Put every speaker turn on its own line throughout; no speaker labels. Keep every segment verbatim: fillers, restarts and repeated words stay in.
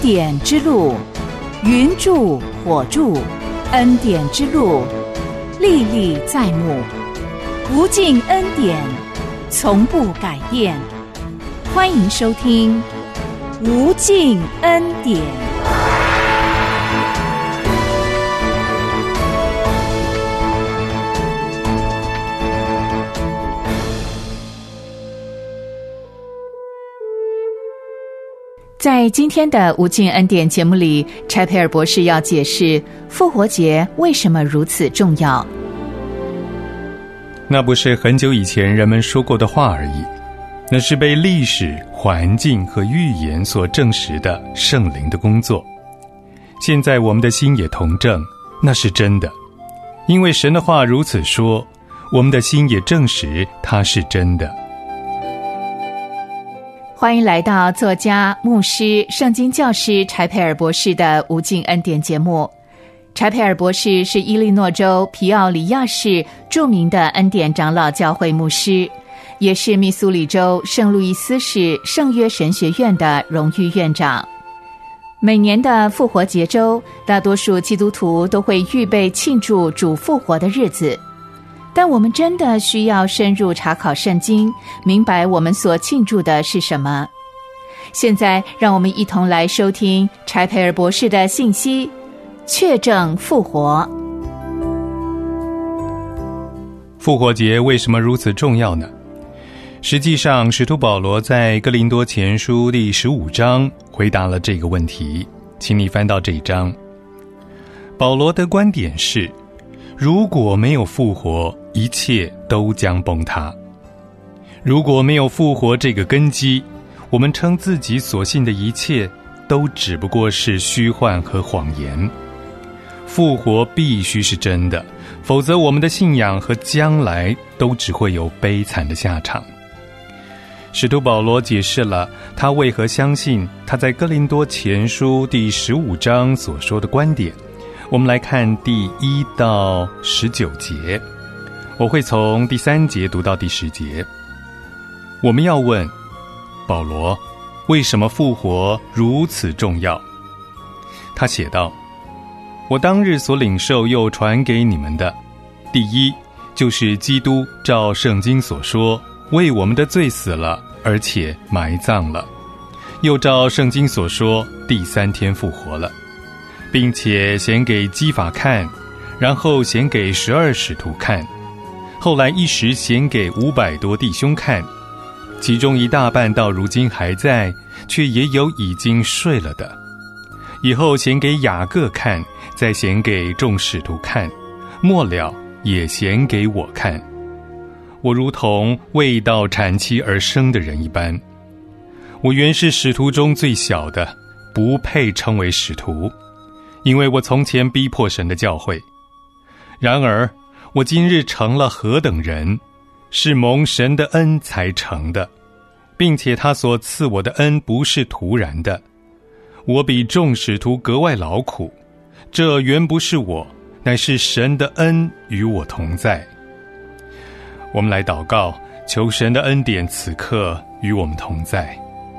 典之路，云柱火柱，恩典之路，历历在目，无尽恩典，从不改变。欢迎收听无尽恩典。在今天的无尽恩典节目里，柴培尔博士要解释复活节为什么如此重要。
那不是很久以前人们说过的话而已，那是被历史、环境和预言所证实的圣灵的工作。现在我们的心也同证，那是真的，因为神的话如此说，我们的心也证实它是真的。
欢迎来到作家、牧师、圣经教师柴培尔博士的无尽恩典节目。柴培尔博士是伊利诺州皮奥里亚市著名的恩典长老教会牧师，也是密苏里州圣路易斯市圣约神学院的荣誉院长。每年的复活节周，大多数基督徒都会预备庆祝主复活的日子。但我们真的需要深入查考圣经，明白我们所庆祝的是什么。现在让我们一同来收听柴培尔博士的信息，确证复活。
复活节为什么如此重要呢？实际上，使徒保罗在哥林多前书第十五章回答了这个问题，请你翻到这一章。保罗的观点是，如果没有复活，一切都将崩塌。如果没有复活这个根基，我们称自己所信的一切都只不过是虚幻和谎言。复活必须是真的，否则我们的信仰和将来都只会有悲惨的下场。使徒保罗解释了他为何相信他在哥林多前书第十五章所说的观点。我们来看第一到十九节，我会从第三节读到第十节。我们要问保罗，为什么复活如此重要？他写道，我当日所领受又传给你们的，第一就是基督照圣经所说，为我们的罪死了，而且埋葬了，又照圣经所说，第三天复活了，并且显给基法看，然后显给十二使徒看，后来一时显给五百多弟兄看，其中一大半到如今还在，却也有已经睡了的。以后显给雅各看，再显给众使徒看，末了也显给我看。我如同未到产期而生的人一般，我原是使徒中最小的，不配称为使徒，因为我从前逼迫神的教会。然而我今日成了何等人，是蒙神的恩才成的，并且他所赐我的恩不是突然的。我比众使徒格外劳苦，这原不是我，乃是神的恩与我同在。我们来祷告，求神的恩典此刻与我们同在。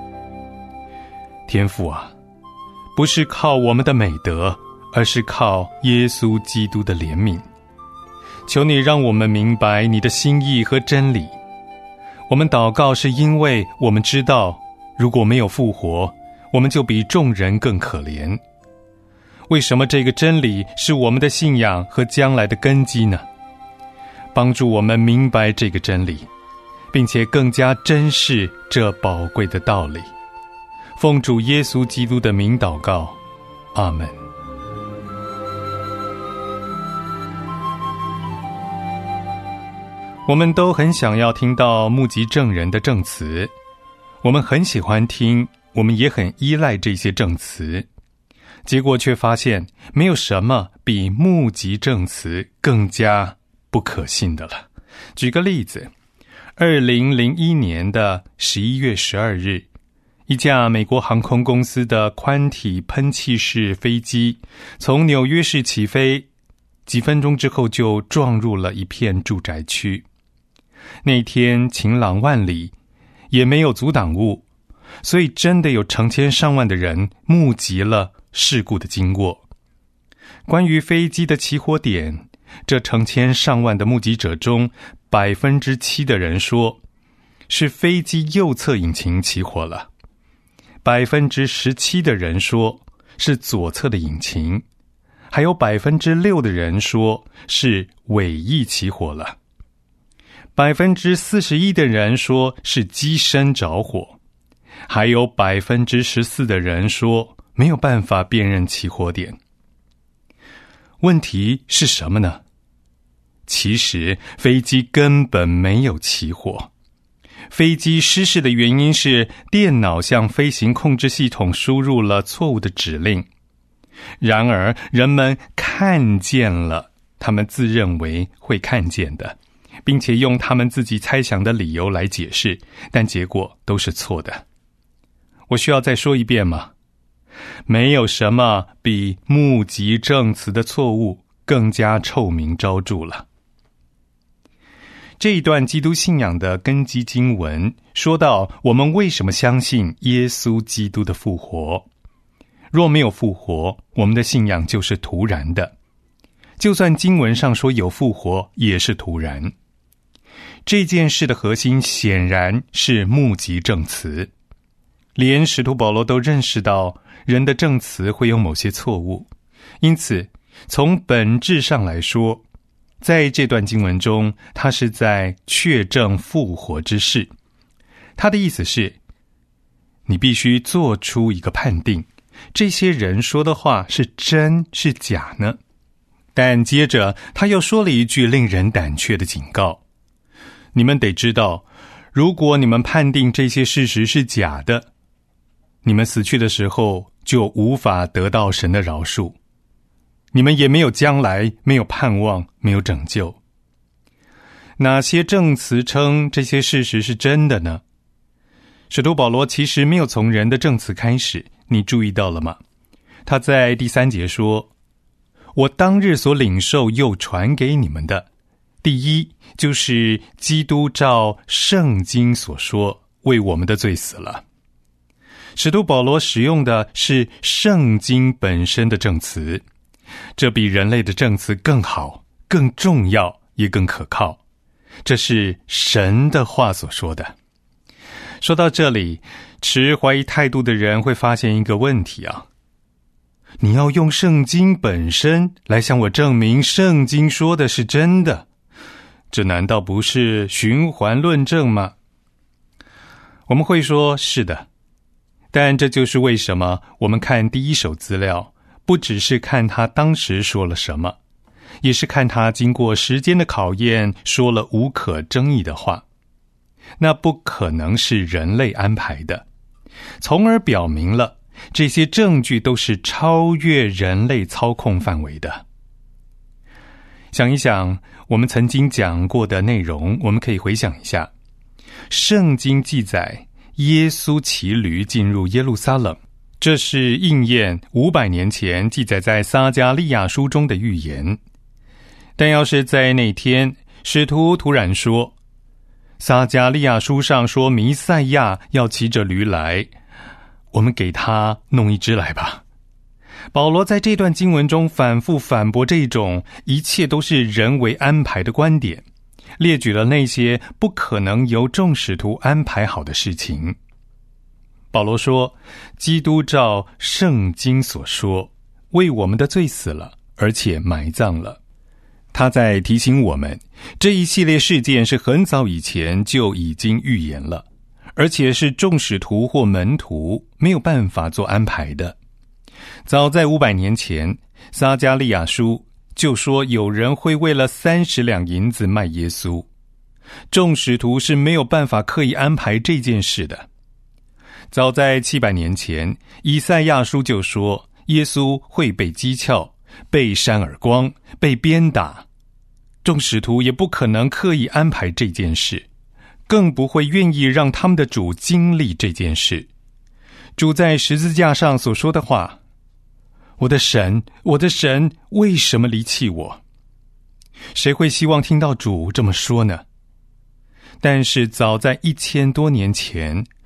天父啊，不是靠我们的美德，而是靠耶稣基督的怜悯。求你让我们明白你的心意和真理。我们祷告是因为我们知道，如果没有复活，我们就比众人更可怜。为什么这个真理是我们的信仰和将来的根基呢？帮助我们明白这个真理，并且更加珍视这宝贵的道理。奉主耶稣基督的名祷告，阿们。我们都很想要听到目击证人的证词，我们很喜欢听，我们也很依赖这些证词，结果却发现没有什么比目击证词更加不可信的了。举个例子，二零零一年的十一月十二日，一架美国航空公司的宽体喷气式飞机从纽约市起飞，几分钟之后就撞入了一片住宅区。那天晴朗万里，也没有阻挡物， 所以真的有成千上万的人目击了事故的经过。关于飞机的起火点，这成千上万的目击者中，百分之七的人说是飞机右侧引擎起火了，百分之十七的人说是左侧的引擎，还有百分之六的人说是尾翼起火了，百分之四十一的人说是机身着火，还有百分之十四的人说没有办法辨认起火点。问题是什么呢？其实飞机根本没有起火，飞机失事的原因是电脑向飞行控制系统输入了错误的指令，然而人们看见了他们自认为会看见的，并且用他们自己猜想的理由来解释，但结果都是错的。我需要再说一遍吗？没有什么比目击证词的错误更加臭名昭著了。这一段基督信仰的根基经文说到我们为什么相信耶稣基督的复活。若没有复活，我们的信仰就是徒然的。就算经文上说有复活，也是徒然。这件事的核心显然是目击证词。连使徒保罗都认识到人的证词会有某些错误，因此从本质上来说，在这段经文中，他是在确证复活之事。他的意思是，你必须做出一个判定，这些人说的话是真是假呢？但接着他又说了一句令人胆怯的警告，你们得知道，如果你们判定这些事实是假的，你们死去的时候就无法得到神的饶恕，你们也没有将来，没有盼望，没有拯救。哪些证词称这些事实是真的呢？使徒保罗其实没有从人的证词开始，你注意到了吗？他在第三节说，我当日所领受又传给你们的，第一就是基督照圣经所说，为我们的罪死了。使徒保罗使用的是圣经本身的证词，这比人类的证词更好，更重要，也更可靠。这是神的话所说的。说到这里，持怀疑态度的人会发现一个问题啊，你要用圣经本身来向我证明圣经说的是真的，这难道不是循环论证吗？我们会说是的，但这就是为什么我们看第一手资料，不只是看他当时说了什么，也是看他经过时间的考验，说了无可争议的话。那不可能是人类安排的，从而表明了这些证据都是超越人类操控范围的。想一想我们曾经讲过的内容，我们可以回想一下。圣经记载耶稣骑驴进入耶路撒冷，这是应验五百年前记载在撒迦利亚书中的预言。但要是在那天使徒突然说，撒迦利亚书上说弥赛亚要骑着驴来，我们给他弄一只来吧。保罗在这段经文中反复反驳这种一切都是人为安排的观点，列举了那些不可能由众使徒安排好的事情。保罗说，基督照圣经所说，为我们的罪死了，而且埋葬了。他在提醒我们，这一系列事件是很早以前就已经预言了，而且是众使徒或门徒没有办法做安排的。早在五百年前，撒迦利亚书就说有人会为了三十两银子卖耶稣，众使徒是没有办法刻意安排这件事的。早在七百年前，以赛亚书就说耶稣会被讥诮，被扇耳光，被鞭打，众使徒也不可能刻意安排这件事，更不会愿意让他们的主经历这件事。主在十字架上所说的话，我的神，我的神，为什么离弃我？谁会希望听到主这么说呢？但是早在一千多年前，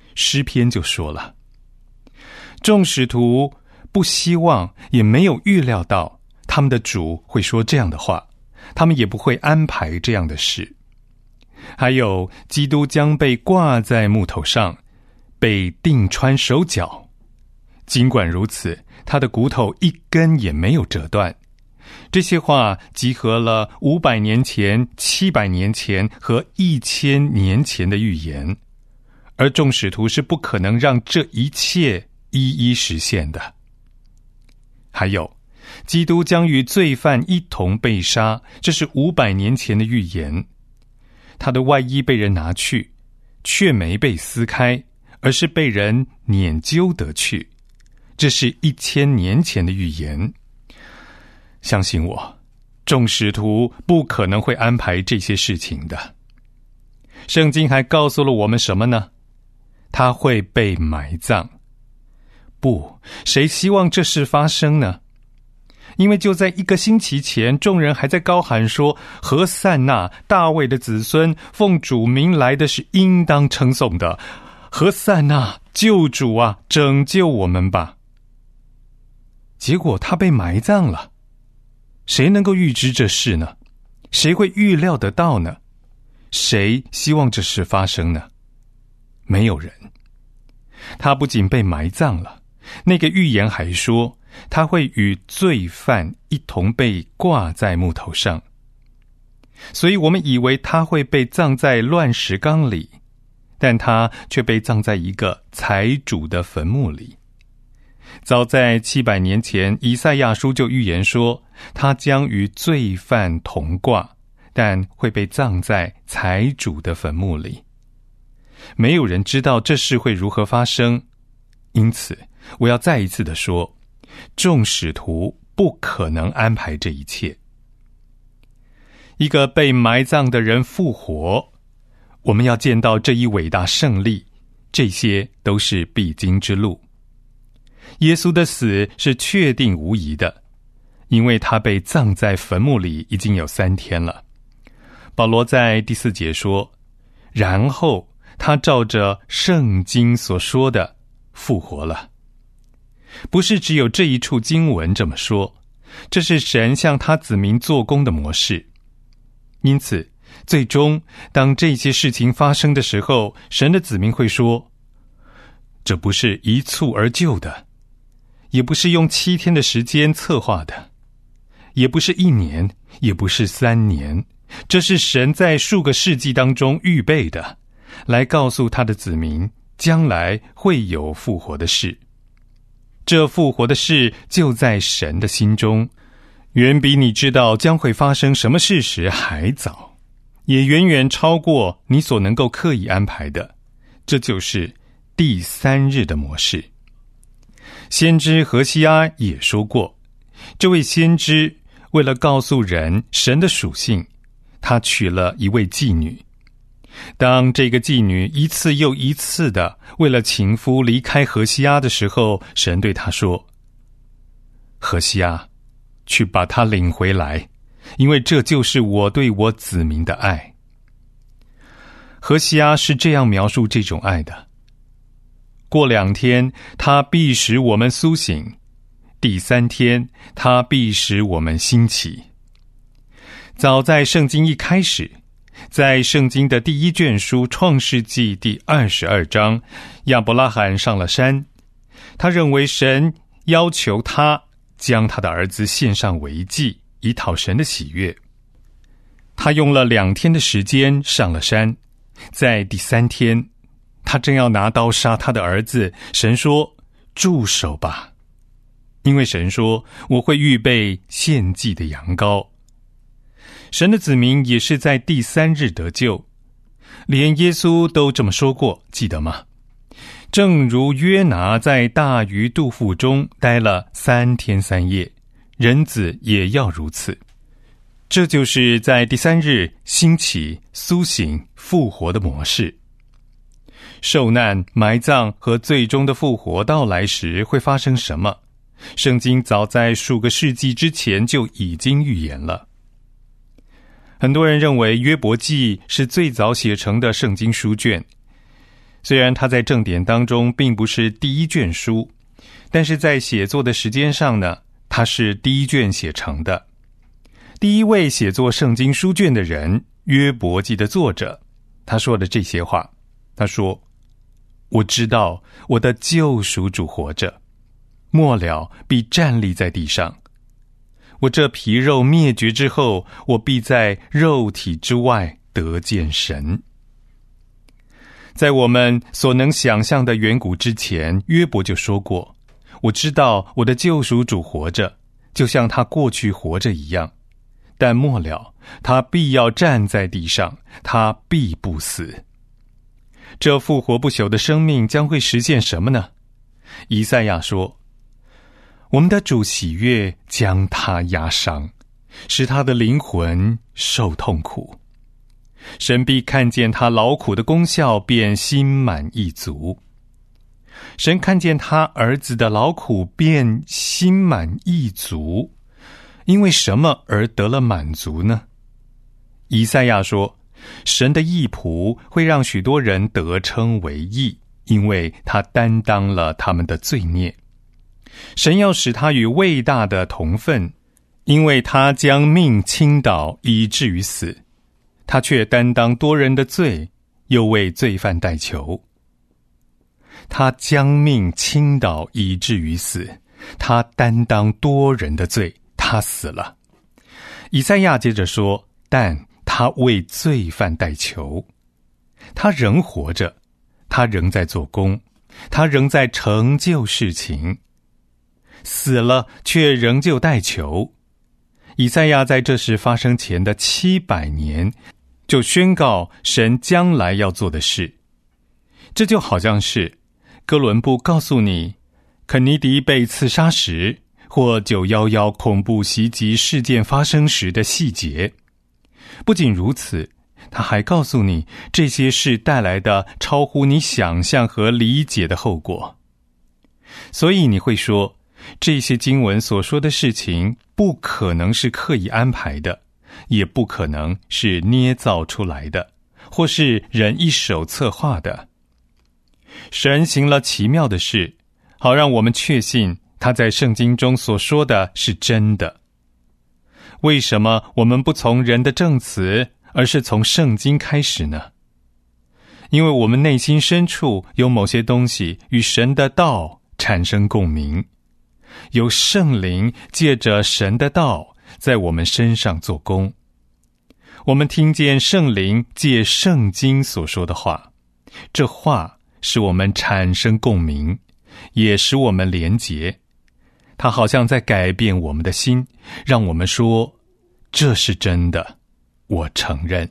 诗篇就说了，众使徒不希望也没有预料到他们的主会说这样的话，他们也不会安排这样的事。还有基督将被挂在木头上，被钉穿手脚，尽管如此，他的骨头一根也没有折断。这些话集合了五百年前、七百年前和一千年前的预言，而众使徒是不可能让这一切一一实现的。还有，基督将与罪犯一同被杀，这是五百年前的预言。他的外衣被人拿去，却没被撕开，而是被人捻揪得去，这是一千年前的预言。相信我，众使徒不可能会安排这些事情的。圣经还告诉了我们什么呢？他会被埋葬。不，谁希望这事发生呢？因为就在一个星期前，众人还在高喊说，何塞那，大卫的子孙，奉主名来的是应当称颂的，何塞那，救主啊，拯救我们吧。结果他被埋葬了。谁能够预知这事呢？谁会预料得到呢？谁希望这事发生呢？没有人。他不仅被埋葬了，那个预言还说他会与罪犯一同被挂在木头上。所以我们以为他会被葬在乱石缸里，但他却被葬在一个财主的坟墓里。早在七百年前，以赛亚书就预言说，他将与罪犯同挂，但会被葬在财主的坟墓里。没有人知道这事会如何发生，因此我要再一次的说，众使徒不可能安排这一切。一个被埋葬的人复活，我们要见到这一伟大胜利，这些都是必经之路。耶稣的死是确定无疑的，因为他被葬在坟墓里已经有三天了。保罗在第四节说，然后他照着圣经所说的复活了。不是只有这一处经文这么说，这是神向他子民做工的模式。因此最终当这些事情发生的时候，神的子民会说，这不是一蹴而就的，也不是用七天的时间策划的，也不是一年，也不是三年，这是神在数个世纪当中预备的，来告诉他的子民将来会有复活的事。这复活的事就在神的心中，远比你知道将会发生什么事时还早，也远远超过你所能够刻意安排的。这就是第三日的模式。先知何西阿也说过，这位先知为了告诉人神的属性，他娶了一位妓女。当这个妓女一次又一次的为了情夫离开何西阿的时候，神对他说，何西阿，去把她领回来，因为这就是我对我子民的爱。何西阿是这样描述这种爱的，过两天他必使我们苏醒，第三天他必使我们兴起。早在圣经一开始，在圣经的第一卷书创世纪第二十二章，亚伯拉罕上了山，他认为神要求他将他的儿子献上为祭，以讨神的喜悦。他用了两天的时间上了山，在第三天他正要拿刀杀他的儿子，神说，住手吧，因为神说，我会预备献祭的羊羔。神的子民也是在第三日得救，连耶稣都这么说过，记得吗？正如约拿在大鱼肚腹中待了三天三夜，人子也要如此。这就是在第三日兴起、苏醒、复活的模式。受难、埋葬和最终的复活到来时会发生什么？圣经早在数个世纪之前就已经预言了。很多人认为约伯记是最早写成的圣经书卷， 虽然它在正典当中并不是第一卷书，但是在写作的时间上呢，它是第一卷写成的。第一位写作圣经书卷的人，约伯记的作者，他说的这些话，他说：我知道我的救赎主活着，末了必站立在地上。我这皮肉灭绝之后，我必在肉体之外得见神。在我们所能想象的远古之前，约伯就说过：我知道我的救赎主活着，就像他过去活着一样，但末了他必要站在地上，他必不死。这复活不朽的生命将会实现什么呢？以赛亚说：我们的主喜悦将他压伤，使他的灵魂受痛苦。神必看见他劳苦的功效，便心满意足。神看见他儿子的劳苦，便心满意足。因为什么而得了满足呢？以赛亚说：神的义仆会让许多人得称为义，因为他担当了他们的罪孽。神要使他与伟大的同分，因为他将命倾倒，以至于死。他却担当多人的罪，又为罪犯代求。他将命倾倒，以至于死。他担当多人的罪，他死了。以赛亚接着说：但他为罪犯代求。他仍活着，他仍在做工，他仍在成就事情。死了却仍旧代求。以赛亚在这事发生前的七百年就宣告神将来要做的事。这就好像是哥伦布告诉你肯尼迪被刺杀时，或九一一恐怖袭击事件发生时的细节。不仅如此，他还告诉你这些事带来的超乎你想象和理解的后果。所以你会说，这些经文所说的事情不可能是刻意安排的，也不可能是捏造出来的，或是人一手策划的。神行了奇妙的事，好让我们确信他在圣经中所说的是真的。为什么我们不从人的证词，而是从圣经开始呢？因为我们内心深处有某些东西与神的道产生共鸣，有圣灵借着神的道在我们身上做工。我们听见圣灵借圣经所说的话，这话使我们产生共鸣，也使我们连结。它好像在改变我们的心，让我们说，这是真的，我承认。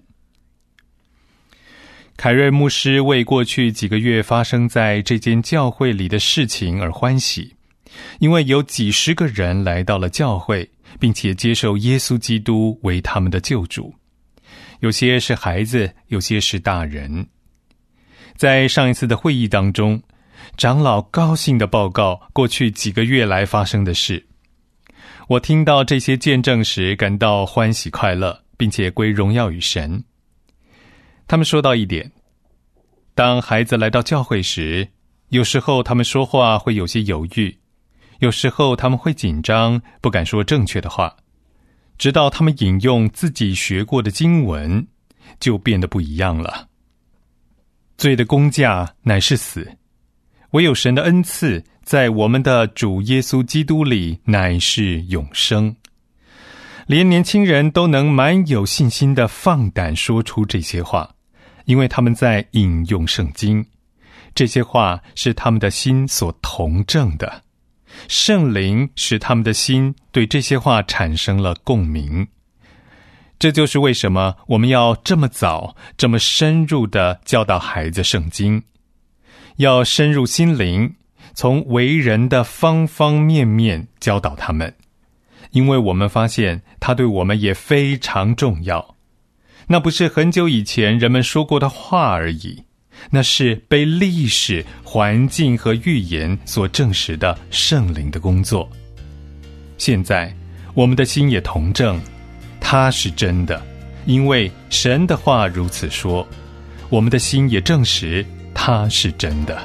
凯瑞牧师为过去几个月发生在这间教会里的事情而欢喜，因为有几十个人来到了教会，并且接受耶稣基督为他们的救主。有些是孩子，有些是大人。在上一次的会议当中，长老高兴地报告过去几个月来发生的事。我听到这些见证时感到欢喜快乐，并且归荣耀与神。他们说到一点，当孩子来到教会时，有时候他们说话会有些犹豫，有时候他们会紧张，不敢说正确的话，直到他们引用自己学过的经文，就变得不一样了。罪的工价乃是死，唯有神的恩赐在我们的主耶稣基督里乃是永生。连年轻人都能蛮有信心地放胆说出这些话，因为他们在引用圣经。这些话是他们的心所同证的，圣灵使他们的心对这些话产生了共鸣。这就是为什么我们要这么早这么深入地教导孩子圣经，要深入心灵，从为人的方方面面教导他们，因为我们发现它对我们也非常重要。那不是很久以前人们说过的话而已，那是被历史、环境和预言所证实的圣灵的工作。现在我们的心也同证，它是真的，因为神的话如此说，我们的心也证实他是真的。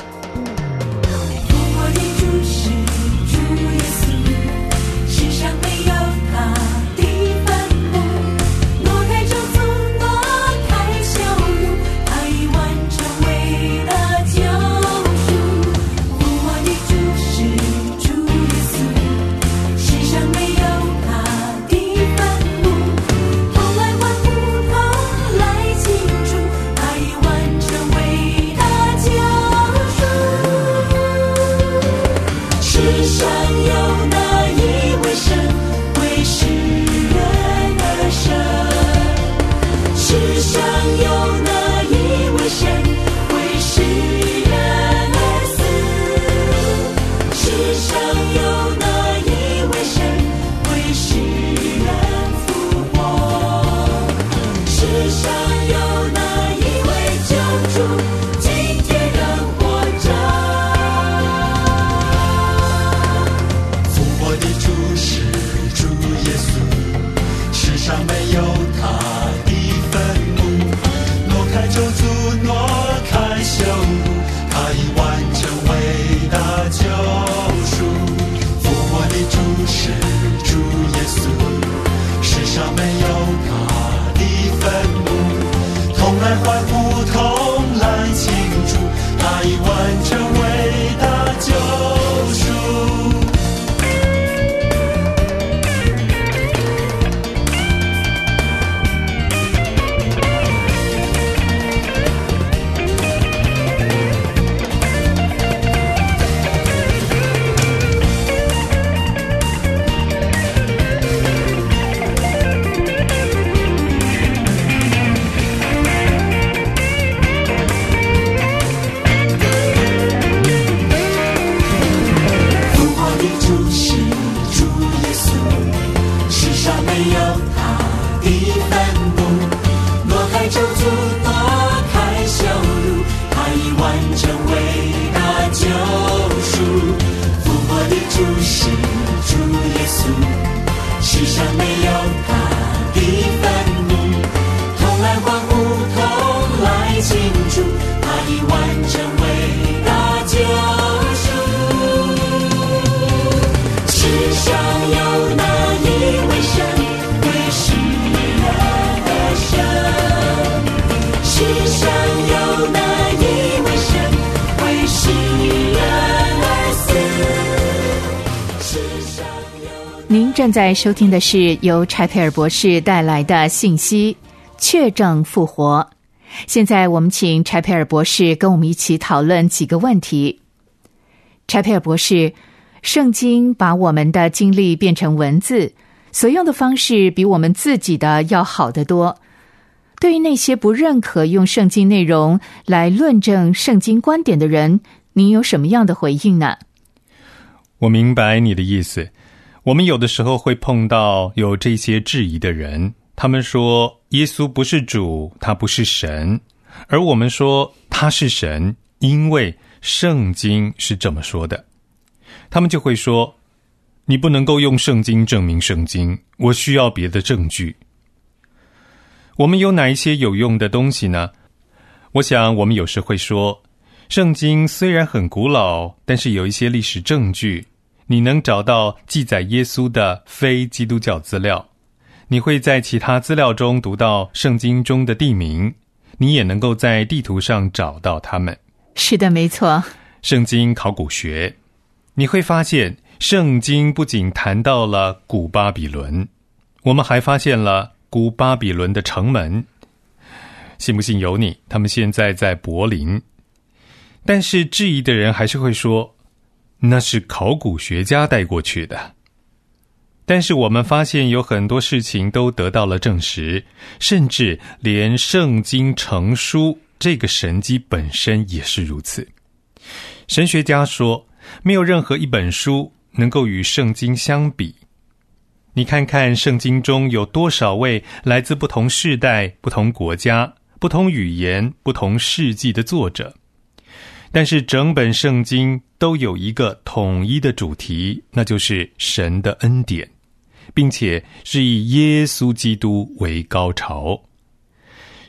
您正在收听的是由柴佩尔博士带来的信息，确证复活。现在我们请柴佩尔博士跟我们一起讨论几个问题。柴佩尔博士，圣经把我们的经历变成文字，所用的方式比我们自己的要好得多。对于那些不认可用圣经内容来论证圣经观点的人，您有什么样的回应呢？
我明白你的意思。我们有的时候会碰到有这些质疑的人，他们说耶稣不是主，他不是神，而我们说他是神，因为圣经是这么说的。他们就会说，你不能够用圣经证明圣经，我需要别的证据。我们有哪一些有用的东西呢？我想我们有时会说，圣经虽然很古老，但是有一些历史证据，你能找到记载耶稣的非基督教资料，你会在其他资料中读到圣经中的地名，你也能够在地图上找到它们。
是的，没错。
圣经考古学，你会发现圣经不仅谈到了古巴比伦，我们还发现了古巴比伦的城门。信不信由你，他们现在在柏林。但是质疑的人还是会说，那是考古学家带过去的。但是我们发现有很多事情都得到了证实，甚至连圣经成书这个神迹本身也是如此。神学家说，没有任何一本书能够与圣经相比。你看看圣经中有多少位来自不同世代、不同国家、不同语言、不同世纪的作者，但是整本圣经都有一个统一的主题，那就是神的恩典，并且是以耶稣基督为高潮。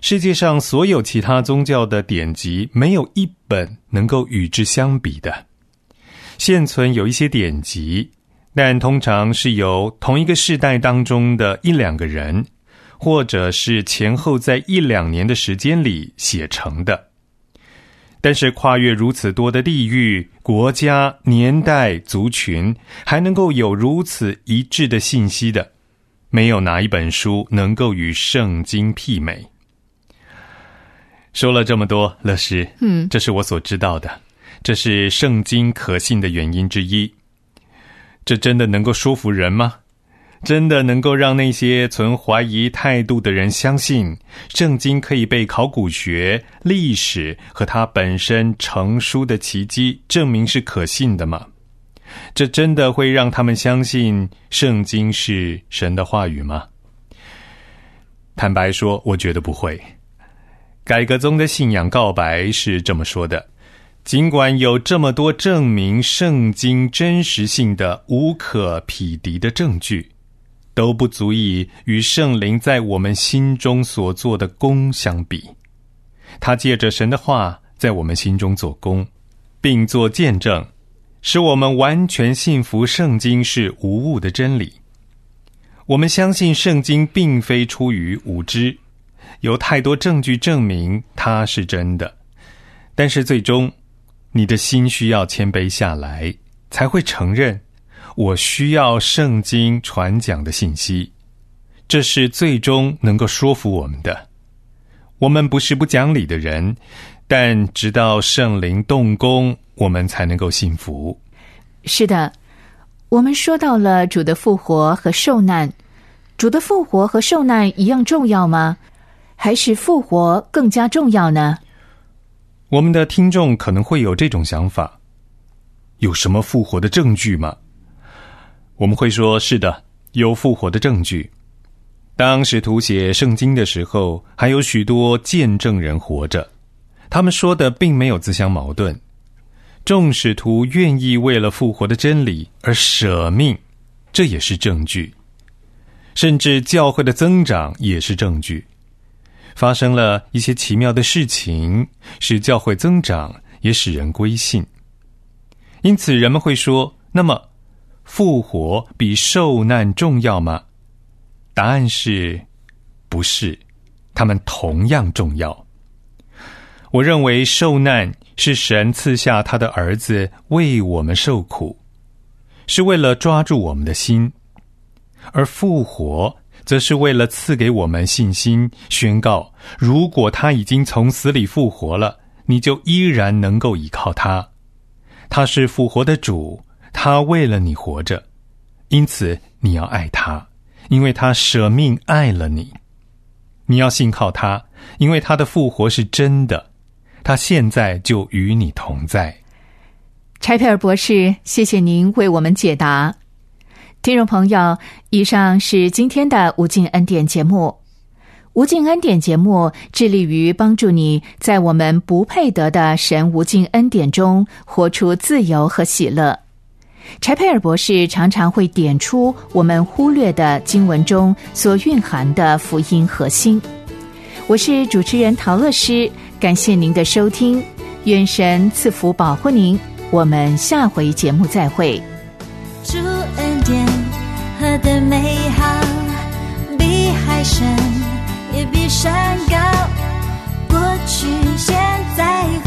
世界上所有其他宗教的典籍，没有一本能够与之相比的。现存有一些典籍，但通常是由同一个世代当中的一两个人，或者是前后在一两年的时间里写成的。但是跨越如此多的地域、国家、年代、族群，还能够有如此一致的信息的，没有哪一本书能够与圣经媲美。说了这么多，乐师，嗯，这是我所知道的，这是圣经可信的原因之一。这真的能够说服人吗？真的能够让那些存怀疑态度的人相信圣经可以被考古学、历史和它本身成书的奇迹证明是可信的吗？这真的会让他们相信圣经是神的话语吗？坦白说，我觉得不会。改革宗的信仰告白是这么说的：尽管有这么多证明圣经真实性的无可匹敌的证据，都不足以与圣灵在我们心中所做的工相比。他借着神的话在我们心中做工，并做见证，使我们完全信服圣经是无误的真理。我们相信圣经并非出于无知，有太多证据证明它是真的，但是最终你的心需要谦卑下来，才会承认我需要圣经传讲的信息，这是最终能够说服我们的。我们不是不讲理的人，但直到圣灵动工，我们才能够信服。
是的，我们说到了主的复活和受难，主的复活和受难一样重要吗？还是复活更加重要呢？
我们的听众可能会有这种想法，有什么复活的证据吗？我们会说，是的，有复活的证据。当使徒写圣经的时候，还有许多见证人活着，他们说的并没有自相矛盾。众使徒愿意为了复活的真理而舍命，这也是证据。甚至教会的增长也是证据。发生了一些奇妙的事情，使教会增长，也使人归信。因此人们会说，那么复活比受难重要吗？答案是不是，它们同样重要。我认为受难是神赐下他的儿子为我们受苦，是为了抓住我们的心，而复活则是为了赐给我们信心，宣告如果他已经从死里复活了，你就依然能够依靠他。他是复活的主，他为了你活着，因此你要爱他，因为他舍命爱了你。你要信靠他，因为他的复活是真的，他现在就与你同在。
柴佩尔博士，谢谢您为我们解答。听众朋友，以上是今天的无尽恩典节目。无尽恩典节目致力于帮助你在我们不配得的神无尽恩典中活出自由和喜乐。柴佩尔博士常常会点出我们忽略的经文中所蕴含的福音核心。我是主持人陶乐诗，感谢您的收听，愿神赐福保护您，我们下回节目再会。
主恩典何等美好，比海深也比山高，过去现在